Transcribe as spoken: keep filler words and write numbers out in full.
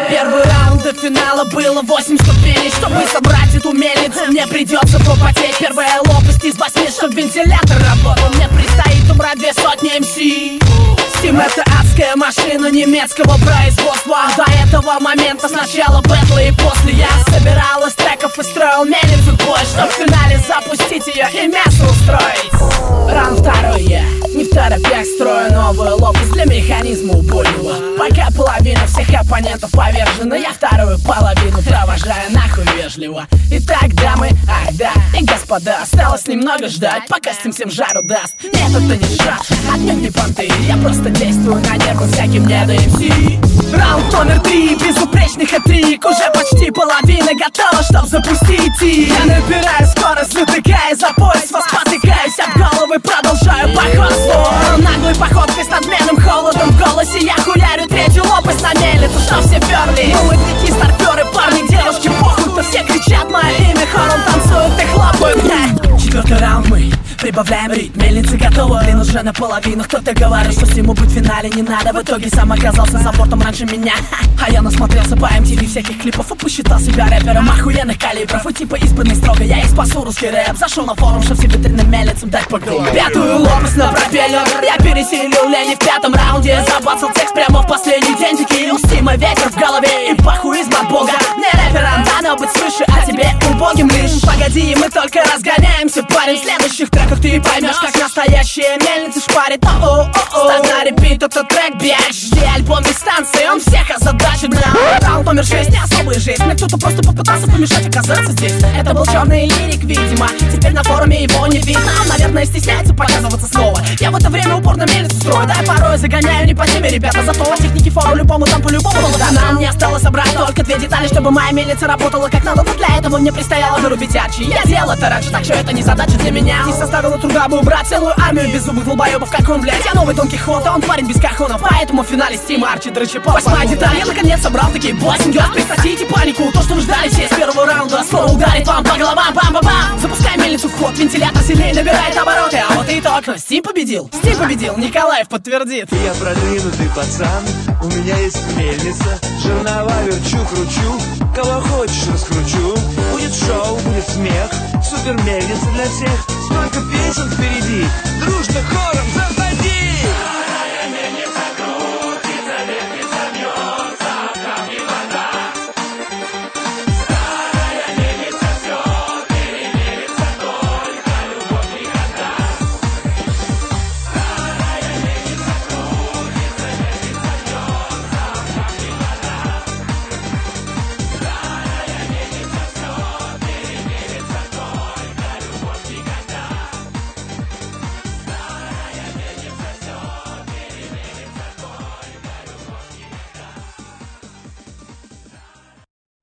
Первый раунд до финала было восемь ступеней. Чтобы собрать эту мельницу, мне придется попотеть. Первая лопасть из восьми, чтоб вентилятор работал. Мне предстоит убрать две сотни эм си. Steam — это адская машина немецкого производства. До этого момента сначала бэтлы и после я собирал из треков и строил мельницу бой, чтоб в финале запустить ее и мясо устроить. Раунд второй, я не в торопях строю новую лопасть для механизма убойного. Пока половина всех оппонентов повержена, я вторую половину провожаю нахуй вежливо. Итак, дамы, ах да, и господа, осталось немного ждать, пока Steam всем жару даст. Нет, это не шаг, отнюдь не понты, я просто действую на нервы всяким не до эм си. Раунд номер три, безупречный хэт-трик. Уже почти половина готова, чтоб запустить и я набираю скорость, затыкая за пояс. Вас потыкаюсь от головы, продолжаю походство. Наглой походкой с надменным холодом в голосе я хуярю третью лопасть на мельницу, что все перли. Молодняки, старперы, парни, девушки, похуй, то все кричат мое имя, хором танцуют и хлопают. Четвертый раунд мы прибавляем ритм. Мельница готова, блин, уже наполовину. Кто-то говорит, что Стиму быть в финале не надо. В итоге сам оказался за бортом раньше меня. А я насмотрелся по эм ти ви всяких клипов и посчитал себя рэпером охуенных калибров. И типа избранный строго, я и спасу русский рэп. Зашел на форум, чтоб все витринным мельницам дать по голове. Пятую лопасть на пропеллер я переселил лени в пятом раунде. Забацал текст прямо в последний день. Такие у Стима ветер в голове и похуизм от бога. Не рэпером дано быть свыше, а тебе убогим лишь. Погоди, мы только разгоняемся, парень. В следующих треках ты поймешь, как настоящая мельница шпарит. О-о-о-о, ставь на репит этот трек, блядь. Жди альбом дистанции, он всех озадачит, бля. Раунд номер шесть, не особая жесть. Мне кто-то просто попытался помешать оказаться здесь. Это был черный лирик, видимо. Теперь на форуме его не видно. Он, наверное, стесняется показываться снова. Я в это время упорно мельницу строю. Да, я порой загоняю не по теме, ребята. Зато по технике фору любому там по-любому да, нам не осталось собрать только две детали, чтобы моя мельница работала как надо. Но для этого мне предстояло вырубить арчи. Я делал это раньше, так что это не задача для меня. Не составило труда бы убрать целую армию беззубых долбоебов, как он, блядь. Я новый Дон Кихот, а он парень без кахонов. Поэтому в финале Steam Арчи дрочи по восьмая деталь. Я наконец собрал такие восемь гёрд. Прекратите панику, то, что вы ждали все с первого раунда, скоро ударит вам по головам, бам-бам-бам. Запускай мельницу в ход, вентилятор сильнее набирает обороты. А вот и итог, Steam победил. Steam победил, Николаев подтвердит. Я продвинутый пацан, у меня есть мельница. Жернова верчу, кручу, кого хочешь раскручу. Будет шоу, будет смех, супер мельница для всех. Столько песен впереди, дружно хором заходи.